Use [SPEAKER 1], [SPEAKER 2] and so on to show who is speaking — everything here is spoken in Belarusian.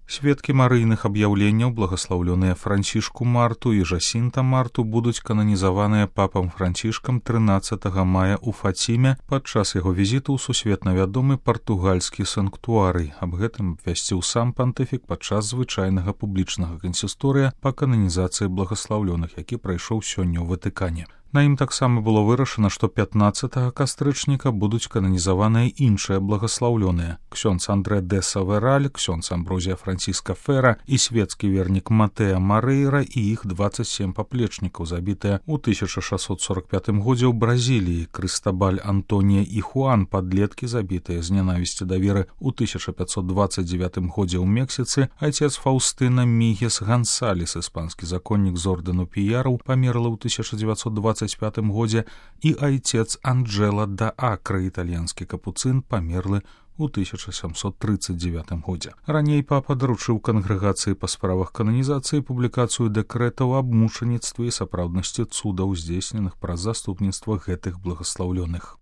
[SPEAKER 1] Сведкі марыйных аб'яўленняў, благаслаўлёныя Францішку Марту і Жасінта Марту, будуць кананізаваныя папам Францішкам 13 мая ў Фаціме падчас яго візіту ў сусветна вядомы партугальскі санктуарый. Аб гэтым абвясціў сам пантыфік падчас звычайнага публічнага кансісторыя па кананізацыі благаслаўлёных, які прайшоў сёння ў Ватыкане. На ім таксама было вырашана, што 15 кастрычніка будуць кананізаваныя іншыя благаслаўлёныя: ксёндз Андре де Савераль, ксёндз Амброзія Франціска Фера і свецкі вернік Матэа Марейра і іх 27 паплечнікаў, забітыя ў 1645 годзе ў Бразіліі, Крыстабаль Антонія і Хуан, падлеткі, забітыя з нянавісці да веры ў 1529 годзе ў Мексіцы, айцец Фаўстына Мігес Гансалес, іспанскі законнік з ордэну Піяраў, памерла ў 1925 годзе, і айцец Анджэла да Акра, італьянскі капуцын, памерлы ў 1739 годзе. Раней папа даручыў кангрэгацыі па справах кананізацыі публікацыю дэкрэтаў аб мучаніцтве і сапраўднасці цудаў, здзейсненых праз заступніцтва гэтых благаслаўлёных.